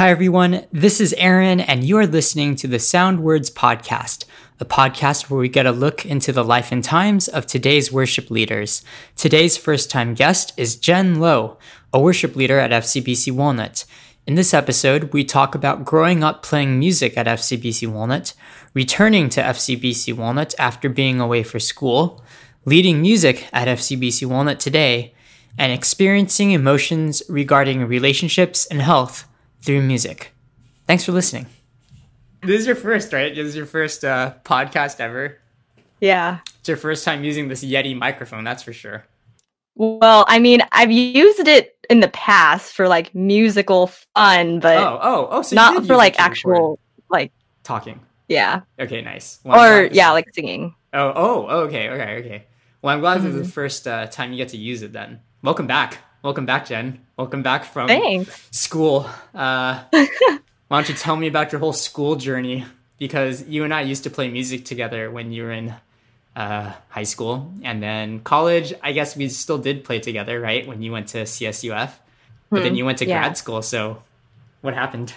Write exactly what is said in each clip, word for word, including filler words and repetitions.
Hi, everyone. This is Aaron, and you are listening to the Sound Words Podcast, a podcast where we get a look into the life and times of today's worship leaders. Today's first-time guest is Jen Lowe, a worship leader at F C B C Walnut. In this episode, we talk about growing up playing music at F C B C Walnut, returning to F C B C Walnut after being away for school, leading music at F C B C Walnut today, and experiencing emotions regarding relationships and health through music. Thanks for listening. This is your first, right? This is your first uh, podcast ever. Yeah. It's your first time using this Yeti microphone, that's for sure. Well, I mean, I've used it in the past for like musical fun, but oh, oh, oh, so not for like actual record. like talking. Yeah. Okay, nice. Well, or yeah, is... like singing. Oh, oh, okay, okay, okay. Well, I'm glad mm-hmm. this is the first uh, time you get to use it. Then welcome back. Welcome back, Jen. Welcome back from Thanks. school. Uh, why don't you tell me about your whole school journey? Because you and I used to play music together when you were in uh, high school. And then college, I guess we still did play together, right? When you went to C S U F. But hmm. then you went to yeah. grad school. So what happened?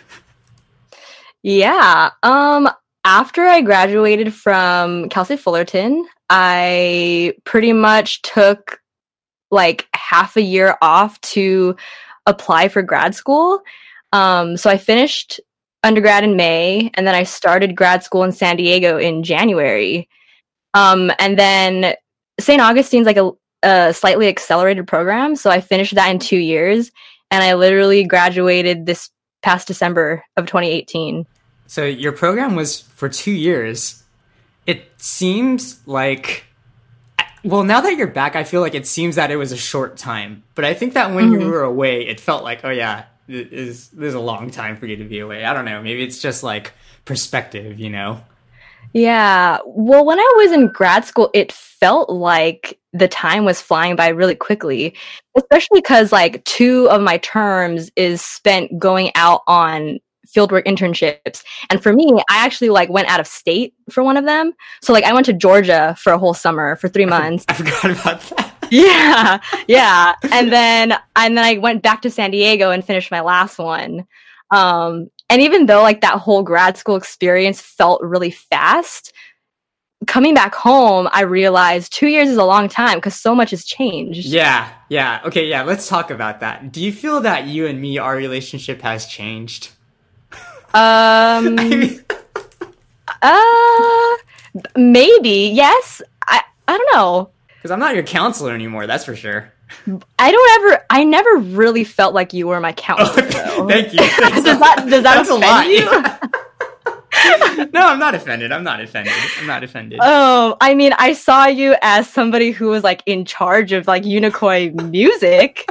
Yeah. Um, after I graduated from Cal State Fullerton, I pretty much took like half a year off to apply for grad school. Um, so I finished undergrad in May, and then I started grad school in San Diego in January. Um, and then Saint Augustine's like a, a slightly accelerated program, so I finished that in two years, and I literally graduated this past December of twenty eighteen. So your program was for two years. It seems like... Well, now that you're back, I feel like it seems that it was a short time. But I think that when mm-hmm. you were away, it felt like, oh yeah, this is, this is a long time for you to be away. I don't know. Maybe it's just like perspective, you know? Yeah. Well, when I was in grad school, it felt like the time was flying by really quickly, especially because like two of my terms is spent going out on fieldwork internships. And for me, I actually like went out of state for one of them. So like I went to Georgia for a whole summer for three months. I, I forgot about that. Yeah. Yeah. And then, and then I went back to San Diego and finished my last one. Um, and even though like that whole grad school experience felt really fast, coming back home, I realized two years is a long time because so much has changed. Yeah. Yeah. Okay. Yeah. Let's talk about that. Do you feel that you and me, our relationship has changed? Um, uh, maybe, yes. I, I don't know. Because I'm not your counselor anymore, that's for sure. I don't ever, I never really felt like you were my counselor, though. Thank you. does that, does that that's offend a lot. you? No, I'm not offended. I'm not offended. I'm not offended. Oh, I mean, I saw you as somebody who was, like, in charge of, like, Unicoi music,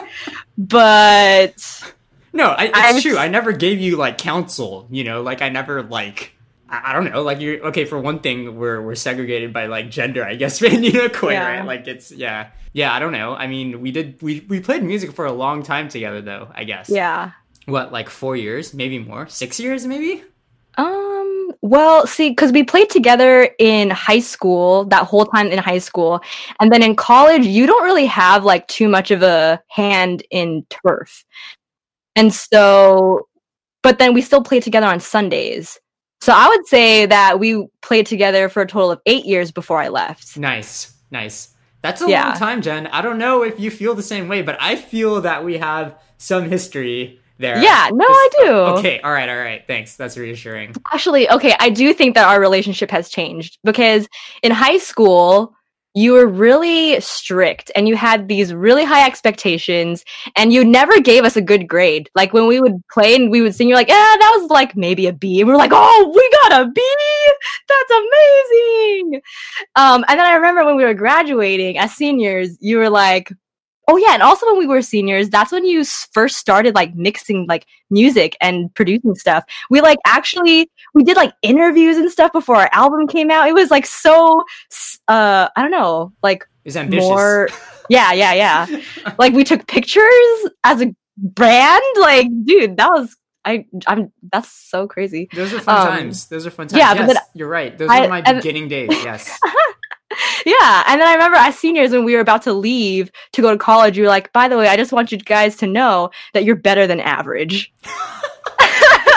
but... No, I, it's I'm, true. I never gave you like counsel, you know, like I never like, I, I don't know, like you're, okay, for one thing, we're we're segregated by like gender, I guess, in Unicoi, yeah. right? Like it's, yeah. Yeah, I don't know. I mean, we did, we, we played music for a long time together though, I guess. Yeah. What, like four years, maybe more? Six years, maybe? Um, well, see, because we played together in high school, that whole time in high school. And then in college, you don't really have like too much of a hand in turf. And so, but then we still played together on Sundays. So I would say that we played together for a total of eight years before I left. Nice, nice. That's a yeah. long time, Jen. I don't know if you feel the same way, but I feel that we have some history there. Yeah, no, I do. Okay, all right, all right. Thanks. That's reassuring. Actually, okay, I do think that our relationship has changed because in high school, you were really strict and you had these really high expectations and you never gave us a good grade. Like when we would play and we would sing, you're like, yeah, that was like maybe a B. And we're like, oh, we got a B. That's amazing. Um, and then I remember when we were graduating as seniors, you were like, oh yeah. And also when we were seniors, that's when you first started like mixing like music and producing stuff. We like actually, we did like interviews and stuff before our album came out. It was like so, uh, I don't know, like it's ambitious. More, yeah, yeah, yeah. Like we took pictures as a brand. Like, dude, that was, I, I'm, that's so crazy. Those are fun um, times. Those are fun times. Yeah, yes, but then, you're right. Those I, were my and, beginning days. Yes. Yeah, and then I remember as seniors when we were about to leave to go to college, you were like, by the way, I just want you guys to know that you're better than average.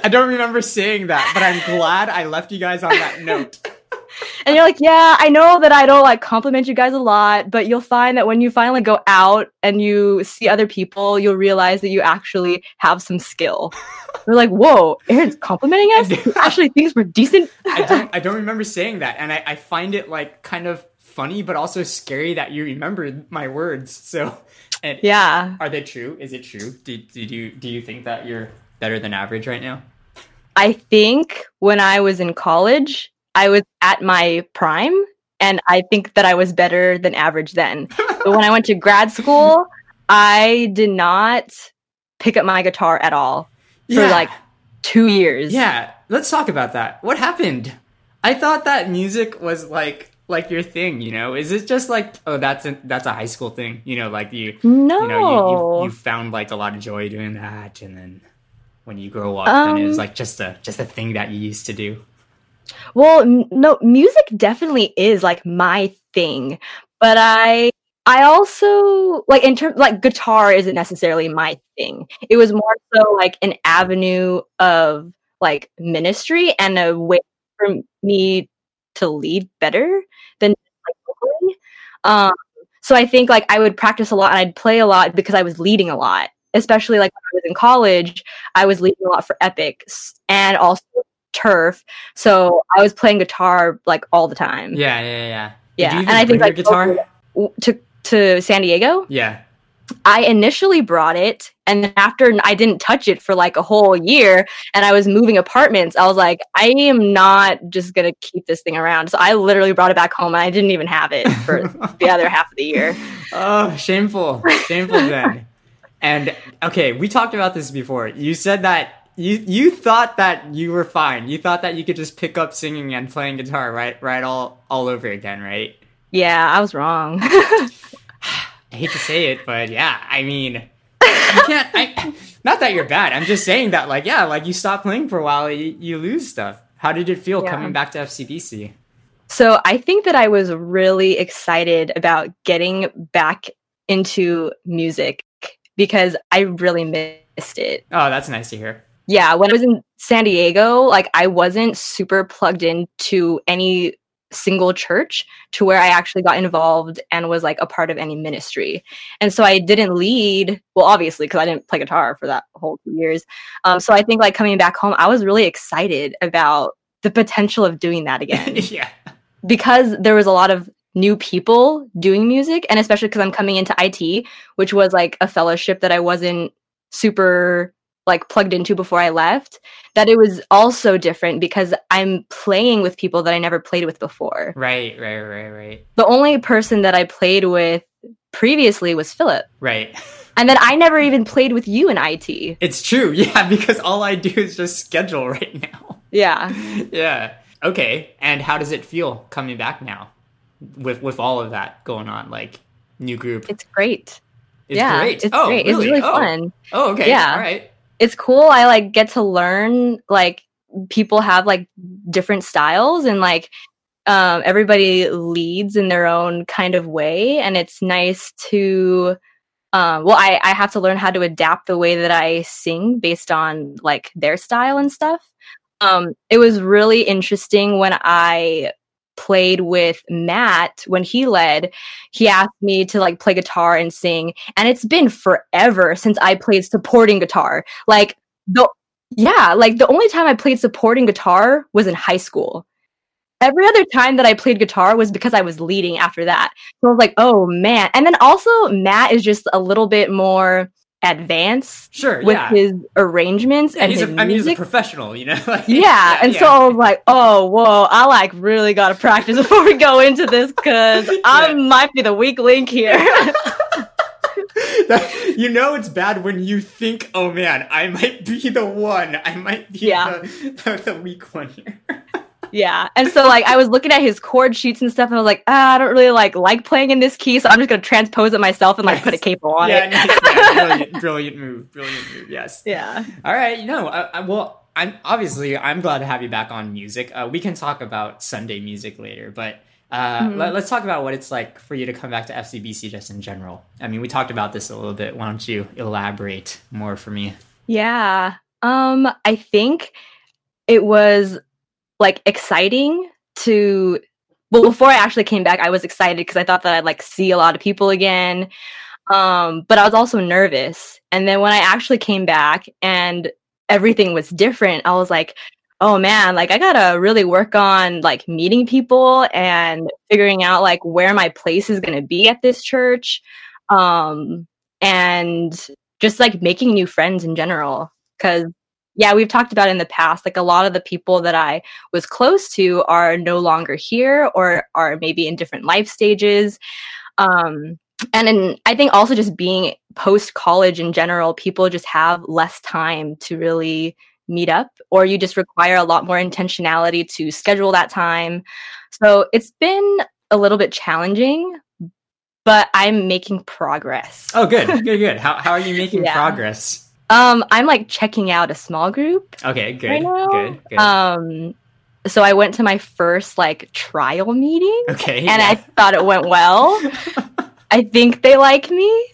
I don't remember saying that, but I'm glad I left you guys on that note. And you're like, yeah, I know that I don't like compliment you guys a lot, but you'll find that when you finally go out and you see other people, you'll realize that you actually have some skill. We're like, whoa, Aaron's complimenting us? He actually thinks we're decent? I don't I don't remember saying that, and I, I find it like kind of funny, but also scary that you remembered my words. So, and yeah. Are they true? Is it true? Do, did you, do you think that you're better than average right now? I think when I was in college, I was at my prime, and I think that I was better than average then. But when I went to grad school, I did not pick up my guitar at all for yeah. like two years. Yeah, let's talk about that. What happened? I thought that music was like like your thing, you know? Is it just like, oh, that's a, that's a high school thing, you know? Like you, no. you know, you, you, you found like a lot of joy doing that, and then when you grow up, um, then it was like just a just a thing that you used to do. Well, n- no, music definitely is like my thing, but I I also like in terms like guitar isn't necessarily my thing. It was more so like an avenue of like ministry and a way for me to lead better than like vocally. Um, so I think like I would practice a lot and I'd play a lot because I was leading a lot, especially like when I was in college. I was leading a lot for Epic and also Turf, so I was playing guitar like all the time. Yeah, yeah, yeah. Did yeah, you even and I think bring like your guitar to to San Diego. Yeah, I initially brought it, and then after I didn't touch it for like a whole year, and I was moving apartments. I was like, I am not just gonna keep this thing around. So I literally brought it back home, and I didn't even have it for the other half of the year. Oh, shameful, shameful then. And okay, we talked about this before. You said that. You you thought that you were fine. You thought that you could just pick up singing and playing guitar right right all, all over again, right? Yeah, I was wrong. I hate to say it, but yeah, I mean, you can't. I, not that you're bad. I'm just saying that, like, yeah, like you stop playing for a while, you, you lose stuff. How did it feel yeah. coming back to F C B C? So I think that I was really excited about getting back into music because I really missed it. Oh, that's nice to hear. Yeah, when I was in San Diego, like I wasn't super plugged into any single church to where I actually got involved and was like a part of any ministry. And so I didn't lead, well, obviously, because I didn't play guitar for that whole two years. Um, so I think like coming back home, I was really excited about the potential of doing that again. Yeah. Because there was a lot of new people doing music, and especially because I'm coming into I T, which was like a fellowship that I wasn't super like plugged into before I left, that it was also different because I'm playing with people that I never played with before. Right, right, right, right. The only person that I played with previously was Philip. Right. And then I never even played with you in I T. It's true, yeah, because all I do is just schedule right now. Yeah. Yeah. Okay, and how does it feel coming back now with with all of that going on, like new group? It's great. It's yeah, great. It's oh, great. Really? It's really oh. fun. Oh, okay. Yeah. All right. It's cool. I like get to learn like people have like different styles and like um, everybody leads in their own kind of way. And it's nice to, um, well, I, I have to learn how to adapt the way that I sing based on like their style and stuff. Um, it was really interesting when I played with Matt when he led. He asked me to like play guitar and sing, and it's been forever since I played supporting guitar. Like the yeah, like the only time I played supporting guitar was in high school. Every other time that I played guitar was because I was leading after that. So I was like, oh man. And then also Matt is just a little bit more advanced sure, with yeah. his arrangements yeah, and he's his a, I mean, he's a music. professional, you know? Like, yeah, yeah, and yeah. so I was like, oh, whoa, I like really got to practice before we go into this because yeah. I might be the weak link here. That, you know it's bad when you think, oh man, I might be the one. I might be yeah. the, the, the weak one here. Yeah, and so like I was looking at his chord sheets and stuff, and I was like, ah, I don't really like like playing in this key, so I'm just gonna transpose it myself and like nice. put a capo on yeah, it. Nice, yeah, brilliant, brilliant move, brilliant move. Yes. Yeah. All right. You know, I, I, well, I'm obviously I'm glad to have you back on music. Uh, we can talk about Sunday music later, but uh, mm-hmm. let, let's talk about what it's like for you to come back to F C B C just in general. I mean, we talked about this a little bit. Why don't you elaborate more for me? Yeah. Um, I think it was like exciting to, well, before I actually came back, I was excited because I thought that I'd like see a lot of people again. Um, but I was also nervous. And then when I actually came back and everything was different, I was like, oh man, like I gotta really work on like meeting people and figuring out like where my place is gonna be at this church. Um, and just like making new friends in general. Cause yeah, we've talked about in the past, like a lot of the people that I was close to are no longer here or are maybe in different life stages. Um, and in, I think also just being post-college in general, people just have less time to really meet up, or you just require a lot more intentionality to schedule that time. So it's been a little bit challenging, but I'm making progress. Oh, good, good, good. How how are you making Yeah. progress? Um, I'm like checking out a small group Okay, good, right now. good, good. Um, so I went to my first like trial meeting, okay, and yeah. I thought it went well. I think they like me.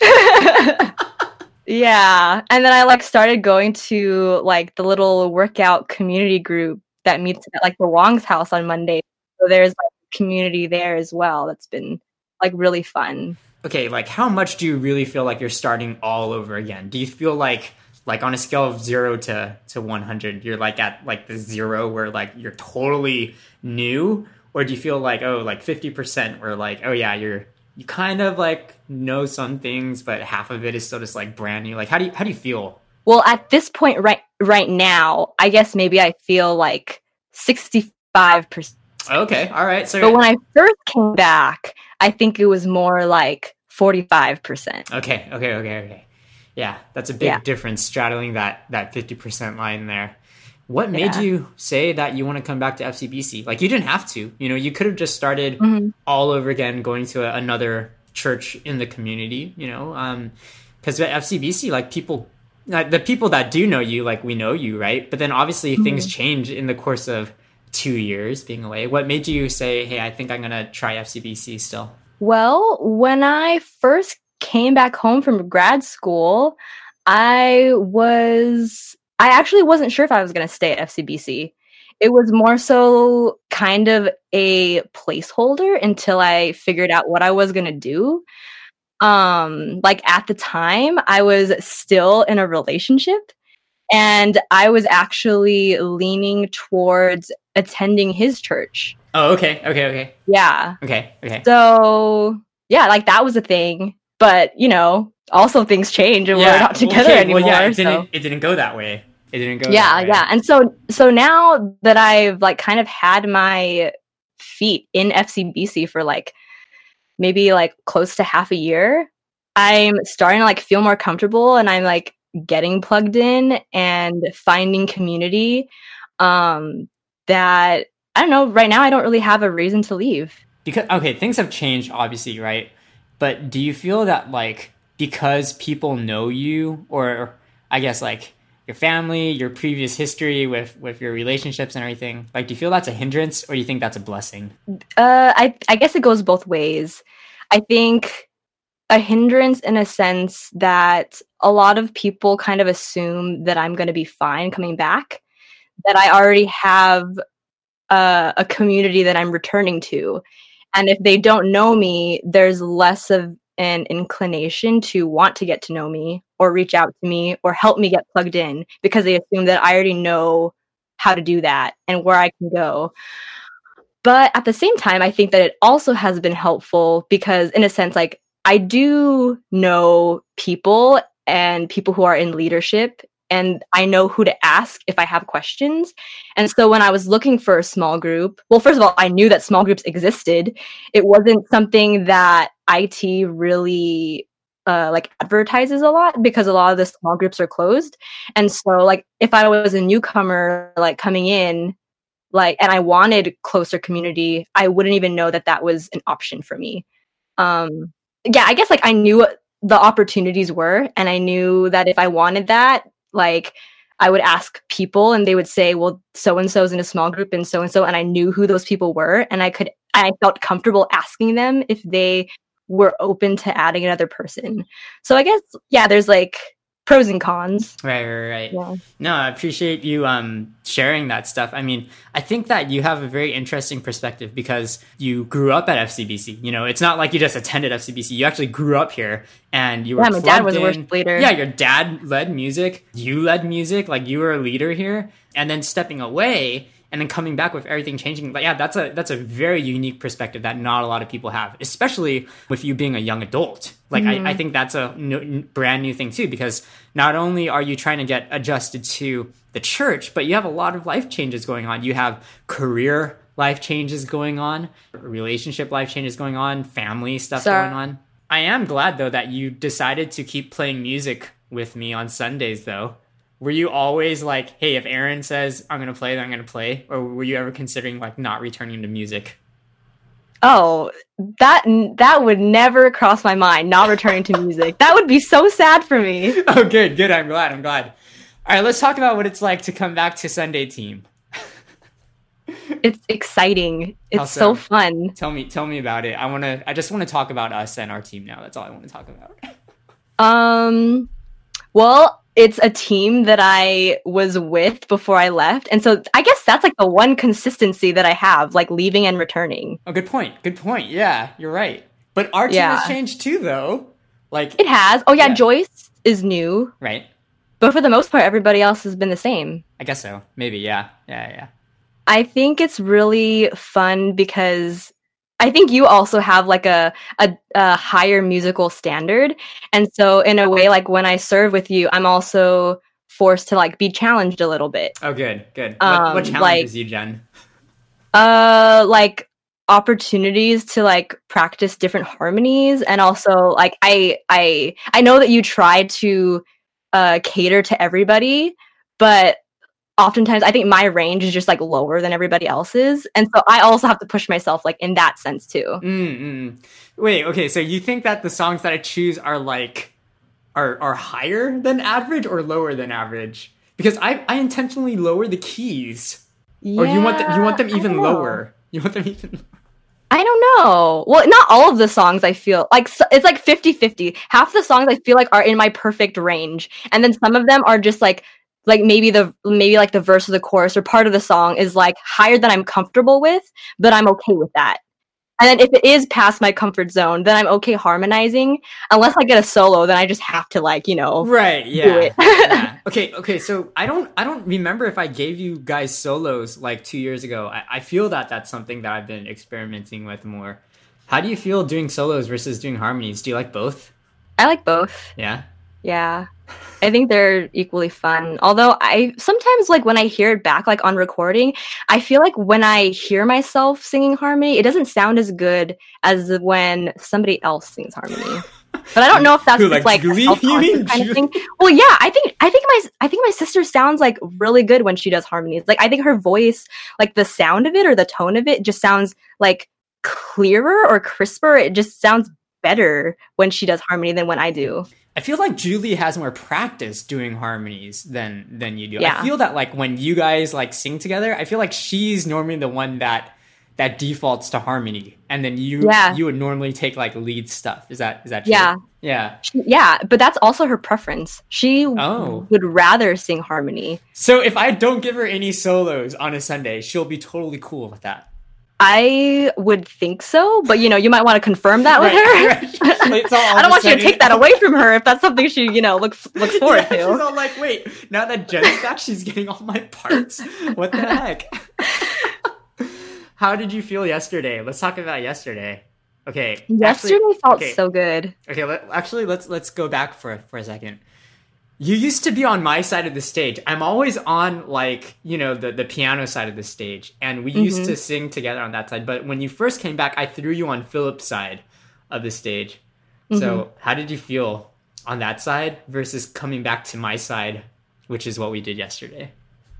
Yeah. And then I like started going to like the little workout community group that meets at like the Wong's house on Monday. So there's like a community there as well. That's been like really fun. Okay, like how much do you really feel like you're starting all over again? Do you feel like like on a scale of zero to to one hundred, you're like at like the zero where like you're totally new, or do you feel like oh like fifty percent where like oh yeah you're you kind of like know some things, but half of it is still just like brand new? Like how do you how do you feel? Well, at this point right right now, I guess maybe I feel like sixty-five percent. Okay, all right. So But when I first came back, I think it was more like forty-five percent. Okay, okay, okay, okay. Yeah, that's a big Yeah. difference straddling that that fifty percent line there. What made Yeah. you say that you want to come back to F C B C? Like you didn't have to. You know, you could have just started Mhm. all over again going to a, another church in the community, you know. Um cuz at F C B C like people uh, the people that do know you, like we know you, right? But then obviously things change in the course of two years being away. What made you say, "Hey, I think I'm going to try F C B C still"? Well, when I first came back home from grad school, I was I actually wasn't sure if I was going to stay at F C B C. It was more so kind of a placeholder until I figured out what I was going to do. Um, like at the time, I was still in a relationship, and I was actually leaning towards attending his church. Oh, okay. Okay, okay. Yeah. Okay, okay. So, yeah, like that was a thing. But, you know, also things change and we're not together okay, anymore. Well, yeah, it so. didn't. It didn't go that way. It didn't go. Yeah, that way. yeah. And so, so now that I've like kind of had my feet in F C B C for like maybe like close to half a year, I'm starting to like feel more comfortable, and I'm like getting plugged in and finding community. Um, that I don't know. Right now, I don't really have a reason to leave. Because okay, things have changed, obviously, right? But do you feel that like because people know you, or I guess like your family, your previous history with with your relationships and everything, like do you feel that's a hindrance, or do you think that's a blessing? Uh, I I guess it goes both ways. I think a hindrance in a sense that a lot of people kind of assume that I'm going to be fine coming back, that I already have uh, a community that I'm returning to. And if they don't know me, there's less of an inclination to want to get to know me or reach out to me or help me get plugged in, because they assume that I already know how to do that and where I can go. But at the same time, I think that it also has been helpful because, in a sense, like I do know people and people who are in leadership, and I know who to ask if I have questions. And so when I was looking for a small group, well, first of all, I knew that small groups existed. It wasn't something that I T really uh, like advertises a lot, because a lot of the small groups are closed. And so like if I was a newcomer like coming in, like, and I wanted closer community, I wouldn't even know that that was an option for me. Um, yeah, I guess like I knew what the opportunities were, and I knew that if I wanted that, like I would ask people and they would say, well, so-and-so's in a small group and so-and-so. And I knew who those people were, and I could, I felt comfortable asking them if they were open to adding another person. So I guess, yeah, there's like pros and cons. Right, right, right. Yeah. No, I appreciate you um, sharing that stuff. I mean, I think that you have a very interesting perspective because you grew up at F C B C. You know, it's not like you just attended F C B C. You actually grew up here, and you were. Yeah, my dad was in. a worship leader. Yeah, your dad led music. You led music. Like you were a leader here, and then stepping away. And then coming back with everything changing, like, yeah, that's a that's a very unique perspective that not a lot of people have, especially with you being a young adult. Like, mm-hmm. I, I think that's a n- brand new thing too, because not only are you trying to get adjusted to the church, but you have a lot of life changes going on. You have career life changes going on, relationship life changes going on, family stuff Sorry. going on. I am glad, though, that you decided to keep playing music with me on Sundays, though. Were you always like, hey, if Aaron says I'm going to play, then I'm going to play? Or were you ever considering like not returning to music? Oh, that that would never cross my mind, not returning to music. That would be so sad for me. Oh, good, good. I'm glad, I'm glad. All right, let's talk about what it's like to come back to Sunday Team. It's exciting. It's so? so fun. Tell me, tell me about it. I want to, I just want to talk about us and our team now. That's all I want to talk about. Um, well, it's a team that I was with before I left. And so I guess that's like the one consistency that I have, like leaving and returning. Oh, good point. Good point. Yeah, you're right. But our team yeah. has changed too, though. Like It has. Oh, yeah, yeah, Joyce is new. Right. But for the most part, everybody else has been the same. I guess so. Maybe, yeah. Yeah, yeah. I think it's really fun because I think you also have like a, a a higher musical standard. And so in a way, like when I serve with you, I'm also forced to like be challenged a little bit. Oh, good, good. Um, what, what challenges like, you, Jen? Uh, like opportunities to like practice different harmonies. And also like, I, I, I know that you try to uh, cater to everybody, but oftentimes I think my range is just like lower than everybody else's. And so I also have to push myself like in that sense too. Mm-hmm. Wait, okay. So you think that the songs that I choose are like, are, are higher than average or lower than average? Because I, I intentionally lower the keys. Yeah, or you want them, you want them even lower? You want them even I don't know. Well, not all of the songs I feel like so, it's like fifty-fifty. Half the songs I feel like are in my perfect range. And then some of them are just like, like maybe the maybe like the verse of the chorus or part of the song is like higher than I'm comfortable with, but I'm okay with that. And then if it is past my comfort zone, then I'm okay harmonizing. Unless I get a solo, then I just have to like, you know, right, yeah. do it. yeah. Okay, okay. So I don't I don't remember if I gave you guys solos like two years ago. I, I feel that that's something that I've been experimenting with more. How do you feel doing solos versus doing harmonies? Do you like both? I like both. Yeah? Yeah. I think they're equally fun. Although I sometimes like when I hear it back like on recording, I feel like when I hear myself singing harmony, it doesn't sound as good as when somebody else sings harmony. But I don't know if that's Who, just like, like Julie? a self-conscious kind of thing. Well, yeah, I think I think my I think my sister sounds like really good when she does harmonies. Like I think her voice, like the sound of it or the tone of it just sounds like clearer or crisper. It just sounds better when she does harmony than when I do. I feel like Julie has more practice doing harmonies than than you do. Yeah. I feel that like when you guys like sing together, I feel like she's normally the one that that defaults to harmony, and then you yeah. you would normally take like lead stuff. Is that is that true? Yeah, yeah, she, yeah. But that's also her preference. She oh. would rather sing harmony. So if I don't give her any solos on a Sunday, she'll be totally cool with that. I would think so, but you know, you might want to confirm that with right, her. Right. I don't want you to take that away from her if that's something she, you know, looks looks forward yeah, to. She's all like, wait, now that Jen's back, she's getting all my parts. What the heck? How did you feel yesterday? Let's talk about yesterday. Okay. Yesterday actually, felt okay, so good. Okay, let, actually, let's let's go back for for a second. You used to be on my side of the stage. I'm always on, like, you know, the, the piano side of the stage. And we mm-hmm. used to sing together on that side. But when you first came back, I threw you on Philip's side of the stage. Mm-hmm. So how did you feel on that side versus coming back to my side, which is what we did yesterday?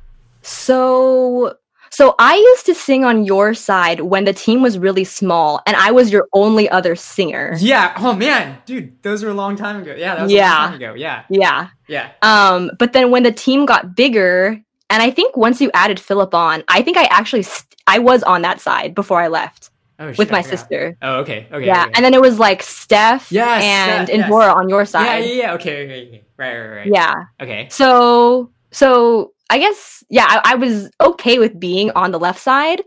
So... So I used to sing on your side when the team was really small and I was your only other singer. Yeah. Oh man, dude, those were a long time ago. Yeah, that was yeah. a long time ago. Yeah. Yeah. Yeah. Um, but then when the team got bigger, and I think once you added Philip on, I think I actually st- I was on that side before I left. Oh, shit, with I my forgot. sister. Oh, okay. Okay. Yeah, okay. and then it was like Steph Yes, and Steph, yes. Endora on your Yeah, side. yeah, yeah. Okay, okay, okay. Right, right, right. Yeah. Okay. So, so I guess yeah, I, I was okay with being on the left side.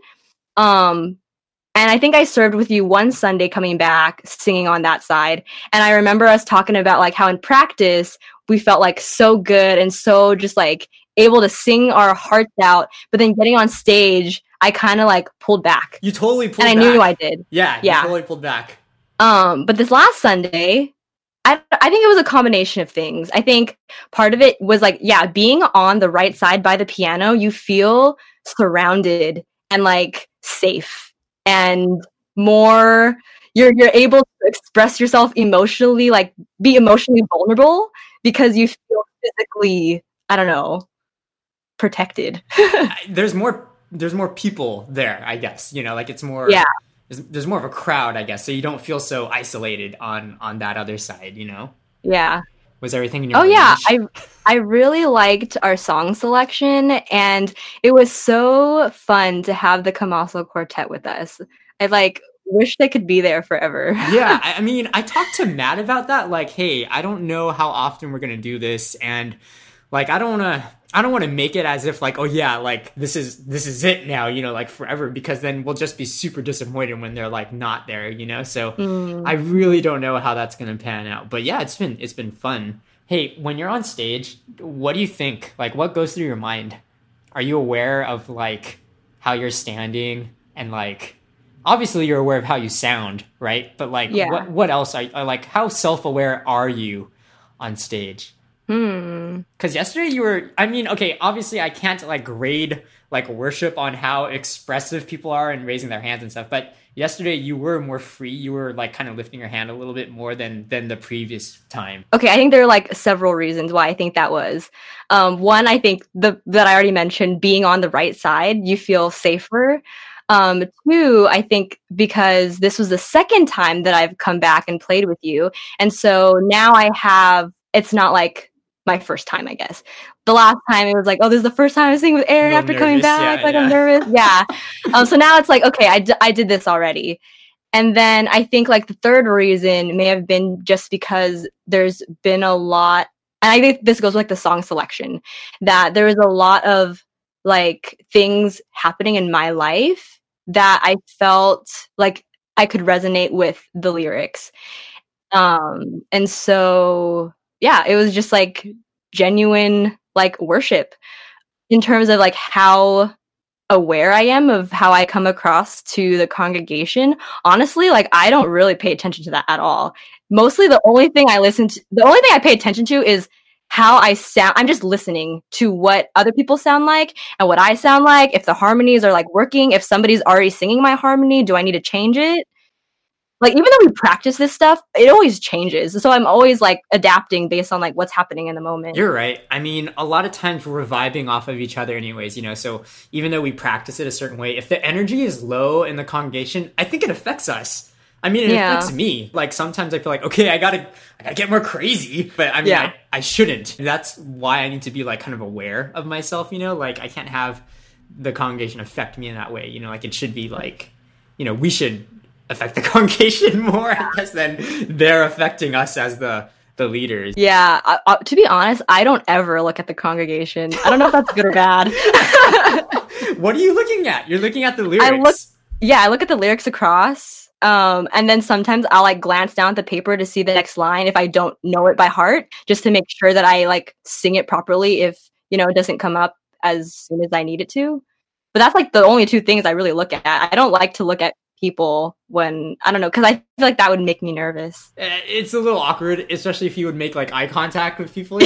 Um, and I think I served with you one Sunday coming back, singing on that side. And I remember us talking about like how in practice we felt like so good and so just like able to sing our hearts out. But then getting on stage, I kind of like pulled back. You totally pulled and back. I knew I did. Yeah, Yeah. you totally pulled back. Um, but this last Sunday, I I think it was a combination of things. I think part of it was like, yeah, being on the right side by the piano, you feel surrounded and like safe and more you're you're able to express yourself emotionally, like be emotionally vulnerable because you feel physically, I don't know, protected. there's more there's more people there, I guess. You know, like it's more Yeah. There's, there's more of a crowd, I guess, so you don't feel so isolated on on that other side, you know? Yeah. Was everything in your Oh yeah, range? I I really liked our song selection, and it was so fun to have the Camasso Quartet with us. I like wish they could be there forever. Yeah, I I mean, I talked to Matt about that. Like, hey, I don't know how often we're gonna do this, and like, I don't wanna, I don't want to make it as if like, oh yeah, like this is this is it now, you know, like forever, because then we'll just be super disappointed when they're like not there, you know. So Mm. I really don't know how that's gonna pan out. But yeah, it's been it's been fun. Hey, when you're on stage, what do you think? Like, what goes through your mind? Are you aware of like how you're standing and like? Obviously, you're aware of how you sound, right? But like, Yeah. what what else are, are like? How self aware are you on stage? Hmm. Because yesterday you were, I mean, okay, obviously I can't like grade like worship on how expressive people are and raising their hands and stuff. But yesterday you were more free. You were like kind of lifting your hand a little bit more than than the previous time. Okay, I think there are like several reasons why I think that was. Um, one, I think the that I already mentioned, being on the right side, you feel safer. Um, two, I think because this was the second time that I've come back and played with you, and so now I have. It's not like my first time, I guess. The last time it was like, oh, this is the first time I'm singing with Aaron A after little coming nervous, back. yeah, like yeah. I'm nervous. Yeah. Um, so now it's like, okay, I, d- I did this already. And then I think like the third reason may have been just because there's been a lot, and I think this goes with like the song selection, that there is a lot of like things happening in my life that I felt like I could resonate with the lyrics. Um, and so yeah, it was just like genuine like worship in terms of like how aware I am of how I come across to the congregation. Honestly, like I don't really pay attention to that at all. Mostly the only thing I listen to, the only thing I pay attention to is how I sound. I'm just listening to what other people sound like and what I sound like. If the harmonies are like working, if somebody's already singing my harmony, do I need to change it? Like even though we practice this stuff, it always changes. So I'm always like adapting based on like what's happening in the moment. You're right. I mean, a lot of times we're vibing off of each other anyways, you know, so even though we practice it a certain way, if the energy is low in the congregation, I think it affects us. I mean, it Yeah. affects me. Like sometimes I feel like, okay, I gotta, I gotta get more crazy, but I mean, Yeah. I, I shouldn't. That's why I need to be like kind of aware of myself, you know, like I can't have the congregation affect me in that way, you know, like it should be like, you know, we should affect the congregation more, I guess, than they're affecting us as the the leaders. Yeah, I, I, to be honest, I don't ever look at the congregation. I don't know if that's good or bad. What are you looking at? You're looking at the lyrics. I look, yeah, I look at the lyrics across, um, and then sometimes I'll like glance down at the paper to see the next line if I don't know it by heart, just to make sure that I like sing it properly if you know it doesn't come up as soon as I need it to. But that's like the only two things I really look at. I don't like to look at people when I don't know because I feel like that would make me nervous. Uh, It's a little awkward, especially if you would make like eye contact with people.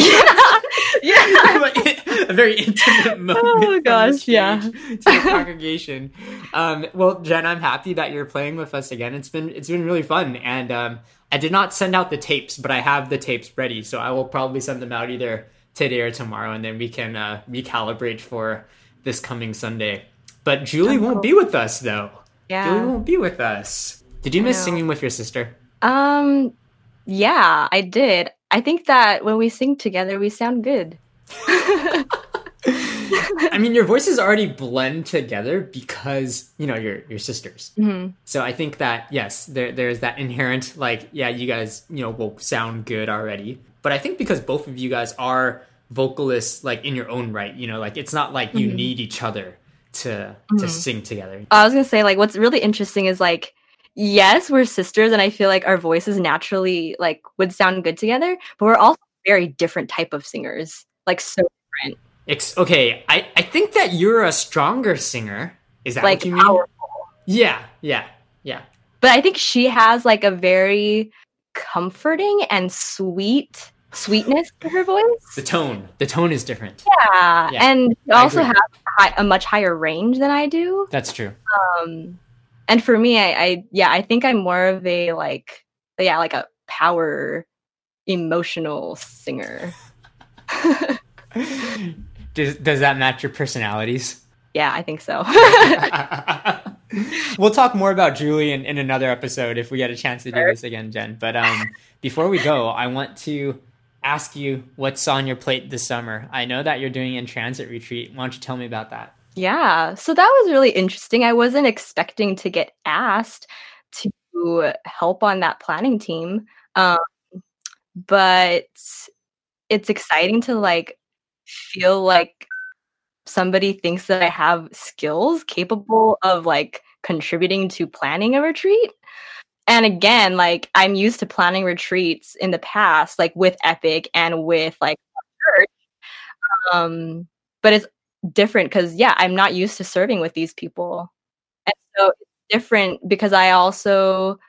Yeah. Like, a very intimate moment. Oh, from the gosh, stage yeah. To the congregation. Um, well, Jen, I'm happy that you're playing with us again. It's been it's been really fun, and um, I did not send out the tapes, but I have the tapes ready, so I will probably send them out either today or tomorrow, and then we can uh, recalibrate for this coming Sunday. But Julie Oh, won't cool. be with us though. Yeah. Julie won't be with us. Did you I miss know. singing with your sister? Um, yeah, I did. I think that when we sing together, we sound good. I mean, your voices already blend together because, you know, you're, you're sisters. Mm-hmm. So I think that, yes, there there's that inherent, like, yeah, you guys, you know, will sound good already. But I think because both of you guys are vocalists, like, in your own right, you know, like, it's not like you Mm-hmm. need each other to Mm-hmm. to sing together. I was gonna say, like, what's really interesting is, like, yes, we're sisters, and I feel like our voices naturally, like, would sound good together, but we're also very different type of singers. Like, so different. Ex- okay, I, I think that you're a stronger singer. Is that Like, what you mean? powerful. Yeah, yeah, yeah. But I think she has, like, a very comforting and sweet sweetness to her voice. The tone. The tone is different. Yeah, Yeah, and she I also agree. has a, high, a much higher range than I do. That's true. Um, and for me, I, I yeah, I think I'm more of a like yeah, like a power emotional singer. Does, does that match your personalities? Yeah, I think so. We'll talk more about Julie in, in another episode if we get a chance to do Sure. this again, Jen. But um, before we go, I want to ask you what's on your plate this summer. I know that you're doing In Transit Retreat. Why don't you tell me about that? Yeah, so that was really interesting. I wasn't expecting to get asked to help on that planning team. Um, but it's exciting to like feel like somebody thinks that I have skills capable of like contributing to planning a retreat. And again, like I'm used to planning retreats in the past, like with Epic and with like church. Um, but it's different because yeah, I'm not used to serving with these people. And so it's different because I also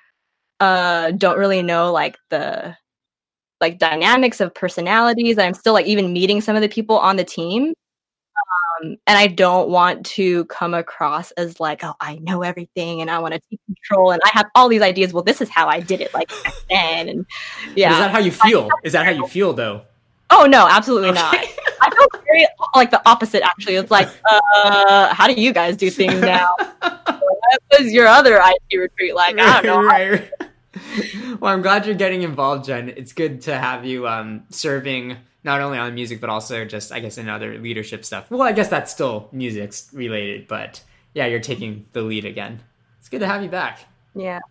uh don't really know like the like dynamics of personalities. I'm still like even meeting some of the people on the team. Um, and I don't want to come across as like, oh, I know everything and I want to take control and I have all these ideas. Well, this is how I did it like back then. And yeah. Is that how you feel? Is that how you feel, though? Oh no, absolutely not. Okay. I feel very like the opposite actually. It's like, uh, how do you guys do things now? What was your other I T retreat like? I don't know. Right, right. Well, I'm glad you're getting involved, Jen. It's good to have you um, serving not only on music, but also just, I guess, in other leadership stuff. Well, I guess that's still music related, but yeah, you're taking the lead again. It's good to have you back. Yeah.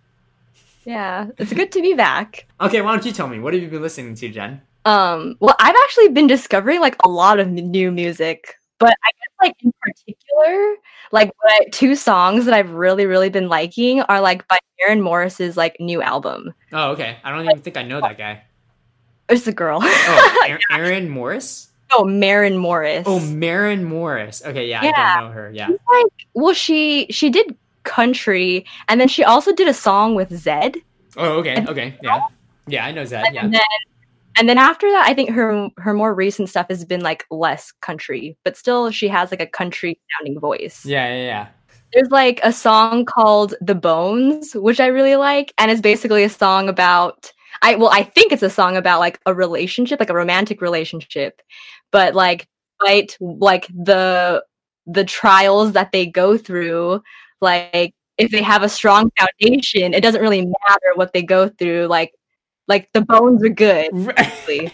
Yeah. It's good to be back. Okay, why don't you tell me? What have you been listening to, Jen? Um, well, I've actually been discovering like a lot of n- new music, but I guess like in particular, like what I, two songs that I've really, really been liking are like by Aaron Morris's like new album. Oh, okay. I don't even think I know that guy. It's a girl. Oh, Aaron, Aaron Morris? Oh, Maren Morris. Oh, Maren Morris. Okay, yeah, Yeah. I don't know her. Yeah. She's like, well, she she did country, and then she also did a song with Zed. Oh, okay, okay, yeah. Yeah, I know Zed, yeah. And then and then after that, I think her her more recent stuff has been like less country, but still she has like a country sounding voice. Yeah, yeah, yeah. There's like a song called The Bones, which I really like, and it's basically a song about I well, I think it's a song about like a relationship, like a romantic relationship, but like despite like the the trials that they go through, like if they have a strong foundation, it doesn't really matter what they go through. Like like the bones are good, basically.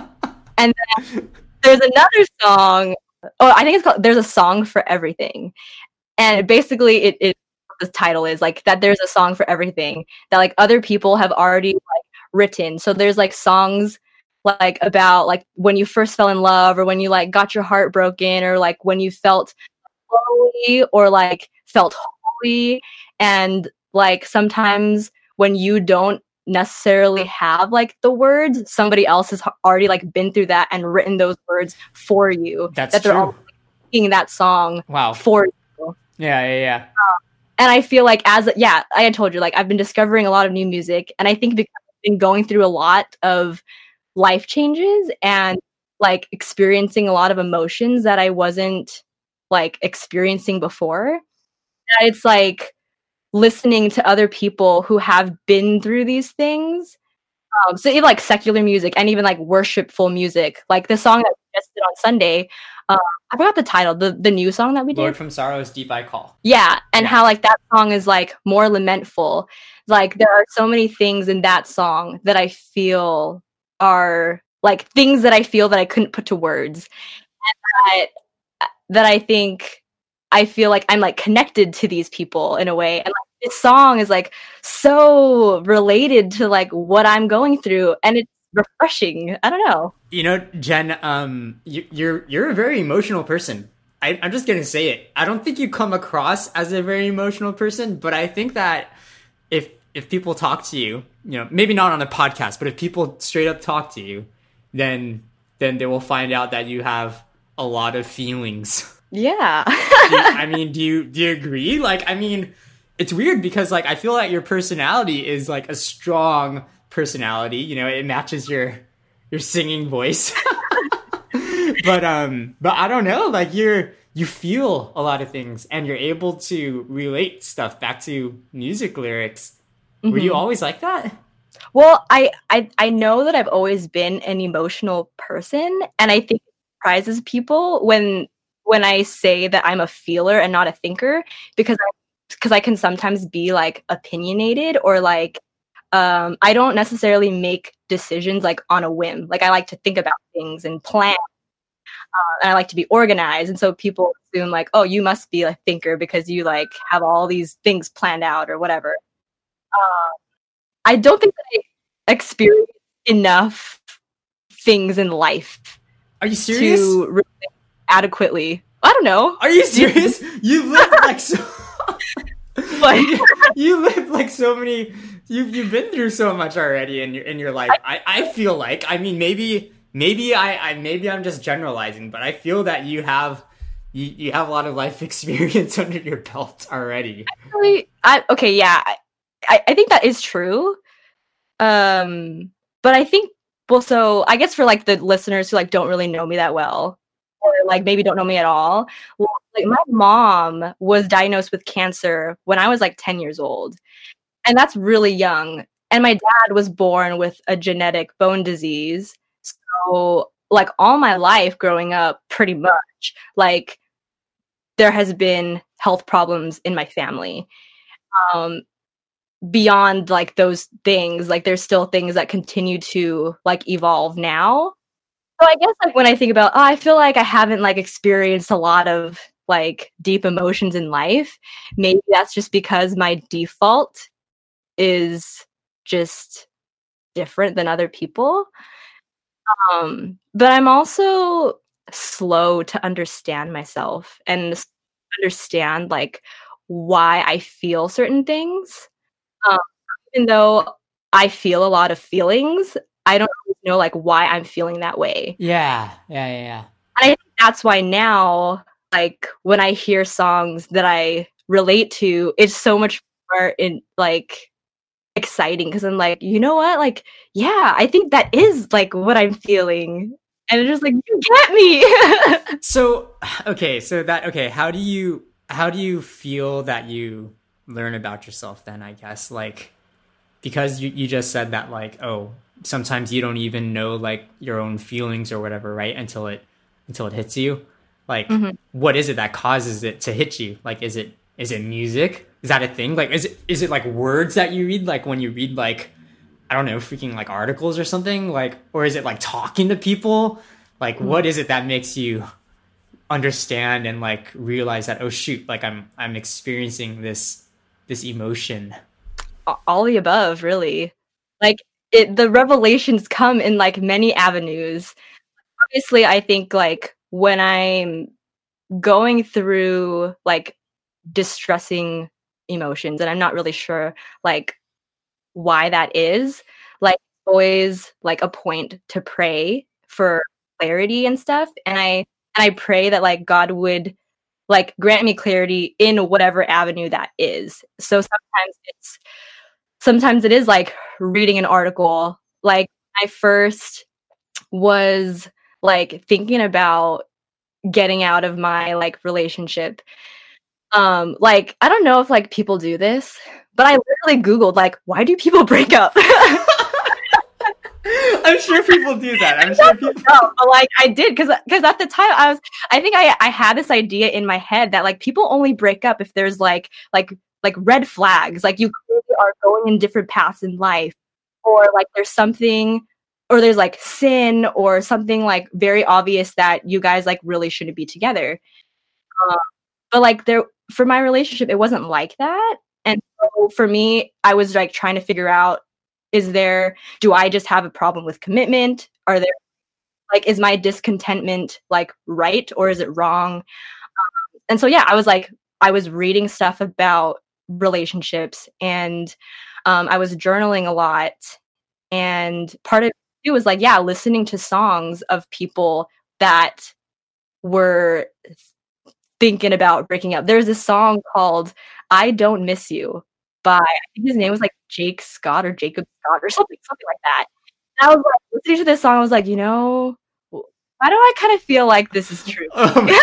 And then there's another song. Oh, I think it's called "There's a Song for Everything," and basically, it, it the title is like that. There's a song for everything that like other people have already like written. So there's like songs like about like when you first fell in love, or when you like got your heart broken, or like when you felt lonely, or like felt holy, and like sometimes when you don't necessarily have like the words, somebody else has already like been through that and written those words for you. That's that they're true. all singing that song Wow. for you. Yeah, yeah, yeah. And I feel like as yeah, I had told you, like I've been discovering a lot of new music, and I think because I've been going through a lot of life changes and like experiencing a lot of emotions that I wasn't like experiencing before, that it's like listening to other people who have been through these things. Um, so even like secular music and even like worshipful music, like the song that we just did on Sunday, uh, I forgot the title, the the new song that we did. Lord from Sorrows, Deep I Call. Yeah, and Yeah. how like that song is like more lamentful. Like there are so many things in that song that I feel are like things that I feel that I couldn't put to words. And that that I think I feel like I'm like connected to these people in a way. And like this song is like so related to like what I'm going through, and it's refreshing. I don't know. You know, Jen, um, you, you're you're a very emotional person. I, I'm just gonna say it. I don't think you come across as a very emotional person, but I think that if if people talk to you, you know, maybe not on a podcast, but if people straight up talk to you, then then they will find out that you have a lot of feelings. Yeah. Do you, I mean, do you do you agree? Like, I mean, it's weird because like I feel like your personality is like a strong personality. You know, it matches your your singing voice. but um, but I don't know. Like you're you feel a lot of things, and you're able to relate stuff back to music lyrics. Mm-hmm. Were you always like that? Well, I, I I know that I've always been an emotional person, and I think it surprises people when when I say that I'm a feeler and not a thinker, because I, because I can sometimes be like opinionated, or like um, I don't necessarily make decisions like on a whim. Like I like to think about things and plan, uh, and I like to be organized. And so people assume like, oh, you must be a thinker because you like have all these things planned out or whatever. Uh, I don't think that I experience enough things in life. Are you serious? To really adequately. I don't know. Are you serious? You live like so. Like, you, you live like so many. You've you've been through so much already in your in your life. I, I feel like. I mean, maybe maybe I, I maybe I'm just generalizing, but I feel that you have you, you have a lot of life experience under your belt already. Actually, I okay, yeah, I I think that is true. Um, but I think well, so I guess for like the listeners who like don't really know me that well, or like maybe don't know me at all, well, like my mom was diagnosed with cancer when I was like ten years old, and that's really young. And my dad was born with a genetic bone disease, so like all my life growing up, pretty much like there has been health problems in my family. Um, beyond like those things, like there's still things that continue to like evolve now. So I guess like when I think about, oh, I feel like I haven't like experienced a lot of like deep emotions in life. Maybe that's just because my default is just different than other people. Um, but I'm also slow to understand myself and understand like why I feel certain things. Um, even though I feel a lot of feelings, I don't always know like why I'm feeling that way. Yeah, yeah, yeah, yeah. And I think that's why now, like when I hear songs that I relate to, it's so much more in like exciting because I'm like, you know what? Like, yeah, I think that is like what I'm feeling. And it's just like, you get me. So, okay, so that okay, how do you how do you feel that you learn about yourself then, I guess? Like, because you, you just said that like, oh, sometimes you don't even know like your own feelings or whatever, right? Until it until it hits you. Like, mm-hmm. What is it that causes it to hit you? Like, is it is it music? Is that a thing? Like, is it is it like words that you read? Like when you read like, I don't know, freaking like articles or something? Like, or is it like talking to people? Like, mm-hmm. What is it that makes you understand and like realize that, oh shoot, like I'm I'm experiencing this this emotion? All the above, really. Like it, the revelations come in like many avenues. Obviously, I think like when I'm going through like distressing emotions and I'm not really sure like why that is, like always like a point to pray for clarity and stuff. And I and I pray that like God would like grant me clarity in whatever avenue that is. So sometimes it's sometimes it is like reading an article. Like I first was like thinking about getting out of my like relationship. Um, like I don't know if like people do this, but I literally Googled like, why do people break up? I'm sure people do that. I'm sure people. No, but like I did because because at the time I was I think I I had this idea in my head that like people only break up if there's like like like red flags, like you clearly are going in different paths in life, or like there's something, or there's like sin or something like very obvious that you guys like really shouldn't be together. Um, but like there for my relationship, it wasn't like that. And so for me, I was like trying to figure out, is there, do I just have a problem with commitment? Are there, like, is my discontentment like right or is it wrong? Um, and so, yeah, I was like, I was reading stuff about relationships and um, I was journaling a lot. And part of it was like, yeah, listening to songs of people that were thinking about breaking up. There's this song called I Don't Miss You by, I think his name was like Jake Scott or Jacob Scott or something, something like that. And I was like, listening to this song, I was like, you know, why do I kind of feel like this is true? Oh my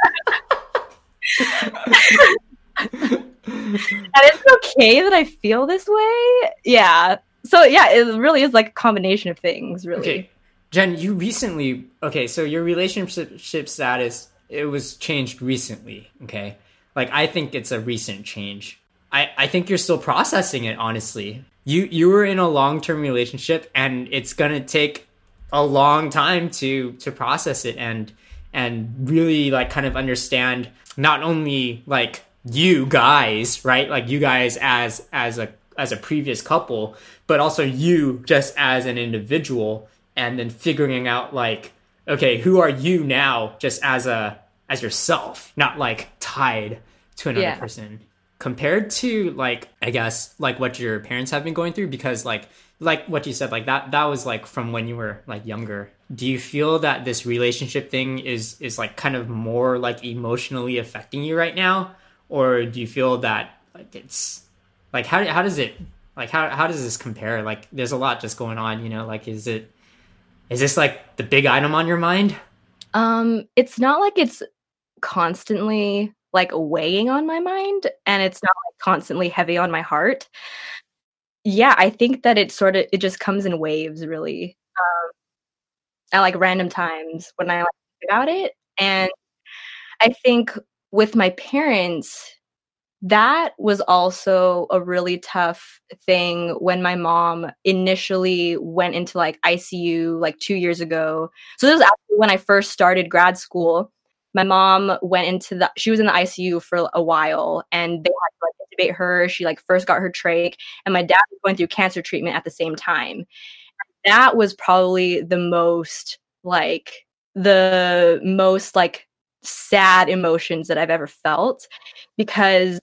and it's okay that I feel this way. Yeah. So yeah, it really is like a combination of things, really. Okay. Jen, you recently, okay, so your relationship status, it was changed recently, okay? Like, I think it's a recent change. I, I think you're still processing it, honestly. You you were in a long-term relationship, and it's going to take a long time to to process it and and really, like, kind of understand not only, like, you guys, right? Like, you guys as as a as a previous couple, but also you just as an individual, and then figuring out, like, okay, who are you now just as a as yourself, not like tied to another yeah. person, compared to, like, I guess, like what your parents have been going through, because like like what you said, like that that was like from when you were like younger. Do you feel that this relationship thing is is like kind of more like emotionally affecting you right now, or do you feel that like it's like how how does it like how how does this compare? Like, there's a lot just going on, you know, like is it is this like the big item on your mind? Um, it's not like it's constantly like weighing on my mind, and it's not like constantly heavy on my heart. Yeah, I think that it sort of it just comes in waves, really, um, at like random times when I like think about it. And I think with my parents, that was also a really tough thing when my mom initially went into like I C U like two years ago. So this was actually when I first started grad school. My mom went into the, she was in the I C U for a while, and they had to like intubate her. She like first got her trach, and my dad was going through cancer treatment at the same time. That was probably the most like, the most like sad emotions that I've ever felt, because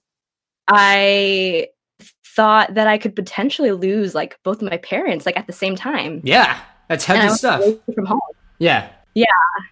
I thought that I could potentially lose like both of my parents like at the same time. Yeah, that's heavy stuff. From home. Yeah. Yeah.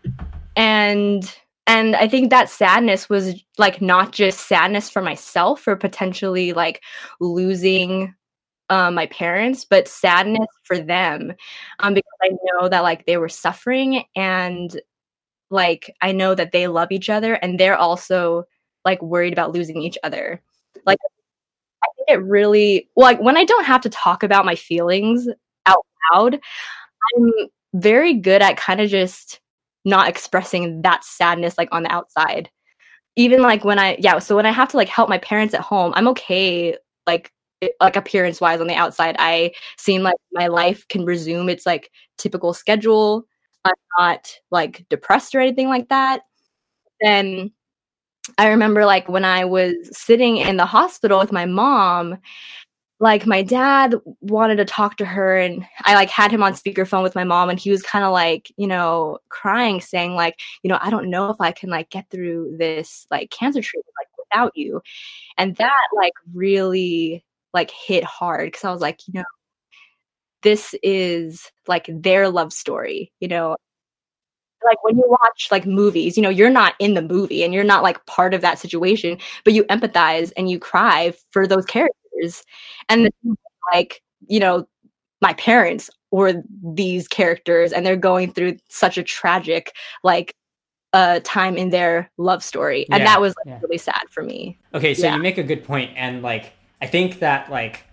And and I think that sadness was like not just sadness for myself for potentially like losing uh, my parents, but sadness for them, um, because I know that like they were suffering, and like I know that they love each other, and they're also like worried about losing each other. Like, I think it really, well, like when I don't have to talk about my feelings out loud, I'm very good at kind of just not expressing that sadness like on the outside. Even like when I, yeah, so when I have to like help my parents at home, I'm okay, like, it, like appearance wise on the outside. I seem like my life can resume its like typical schedule. I'm not like depressed or anything like that. Then I remember like when I was sitting in the hospital with my mom, like my dad wanted to talk to her, and I like had him on speakerphone with my mom, and he was kind of like, you know, crying, saying like, you know, I don't know if I can like get through this like cancer treatment like without you. And that like really like hit hard, because I was like, you know, this is like their love story, you know. Like when you watch like movies, you know, you're not in the movie and you're not like part of that situation, but you empathize and you cry for those characters. And like, you know, my parents were these characters, and they're going through such a tragic like uh time in their love story. And yeah, that was like, yeah. really sad for me. Okay, so yeah. you make a good point, and like I think that like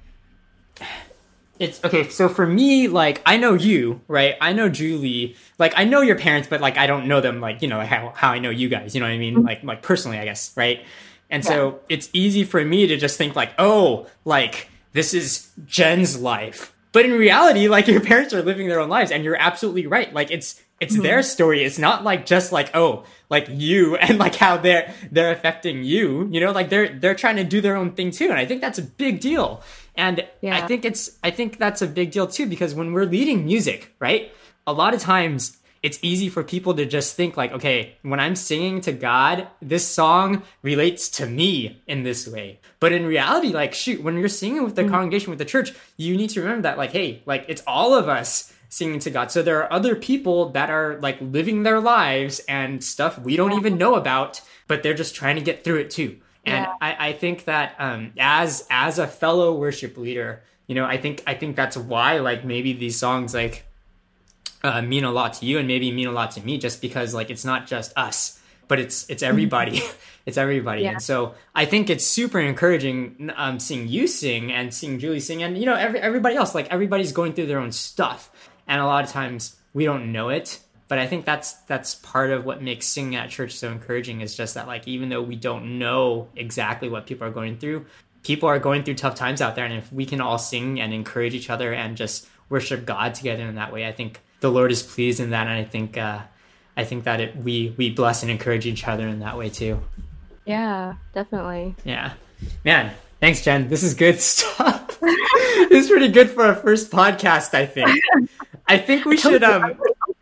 it's okay. So for me, like, I know you, right? I know Julie. Like, I know your parents, but like, I don't know them. Like, you know, how how I know you guys. You know what I mean? Mm-hmm. Like, like personally, I guess, right? And yeah. so it's easy for me to just think like, oh, like this is Jen's life. But in reality, like your parents are living their own lives, and you're absolutely right. Like it's it's Mhm. their story. It's not like just like, oh, like you and like how they're they're affecting you. You know, like they're they're trying to do their own thing too. And I think that's a big deal. And Yeah. I think it's I think that's a big deal too, because when we're leading music, right? A lot of times it's easy for people to just think like, okay, when I'm singing to God, this song relates to me in this way. But in reality, like, shoot, when you're singing with the Mm. congregation, with the church, you need to remember that, like, hey, like, it's all of us singing to God. So there are other people that are like living their lives and stuff we don't even know about, but they're just trying to get through it too. And Yeah. I, I think that um, as as a fellow worship leader, you know, I think I think that's why like maybe these songs like uh, mean a lot to you and maybe mean a lot to me, just because like it's not just us, but it's it's everybody. It's everybody. Yeah. And so I think it's super encouraging um, seeing you sing and seeing Julie sing, and you know every, everybody else. Like everybody's going through their own stuff, and a lot of times we don't know it. But I think that's that's part of what makes singing at church so encouraging, is just that like even though we don't know exactly what people are going through, people are going through tough times out there, and if we can all sing and encourage each other and just worship God together in that way, I think the Lord is pleased in that, and I think uh, I think that it, we we bless and encourage each other in that way too. Yeah, definitely. Yeah, man. Thanks, Jen. This is good stuff. This is pretty good for our first podcast, I think. I think we should um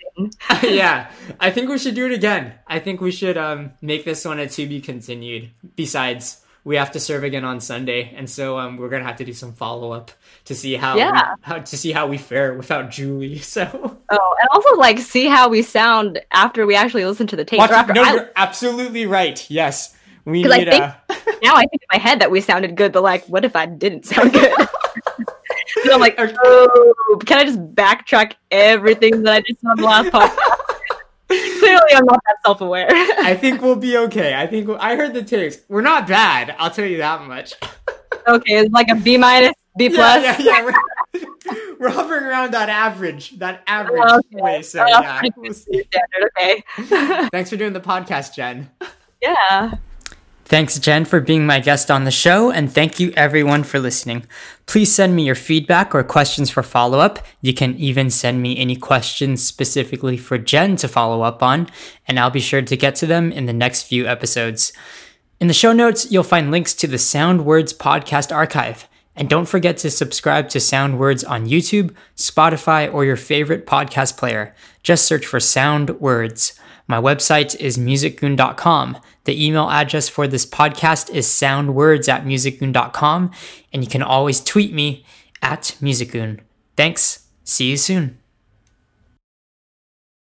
yeah, I think we should do it again. I think we should um make this one a to be continued. Besides, we have to serve again on Sunday, and so um we're gonna have to do some follow up to see how Yeah. we, how to see how we fare without Julie. So Oh, and also like see how we sound after we actually listen to the tape. Watch, Or after no, I, you're absolutely right. Yes, we 'Cause I need think- uh now I think in my head that we sounded good, but like, what if I didn't sound good? So I'm like, oh, can I just backtrack everything that I just said on the last podcast? Clearly, I'm not that self-aware. I think we'll be okay. I think we'll, I heard the tapes. We're not bad. I'll tell you that much. Okay, it's like a B minus, B plus. Yeah, yeah, yeah. We're, we're hovering around that average, that average Okay. way. So Oh, yeah, pretty we'll see. Standard, okay. Thanks for doing the podcast, Jen. Yeah. Thanks, Jen, for being my guest on the show, and thank you everyone for listening. Please send me your feedback or questions for follow-up. You can even send me any questions specifically for Jen to follow up on, and I'll be sure to get to them in the next few episodes. In the show notes, you'll find links to the Sound Words podcast archive. And don't forget to subscribe to Sound Words on YouTube, Spotify, or your favorite podcast player. Just search for Sound Words. My website is musicgoon dot com. The email address for this podcast is soundwords at musicgoon dot com. And you can always tweet me at musicgoon. Thanks. See you soon.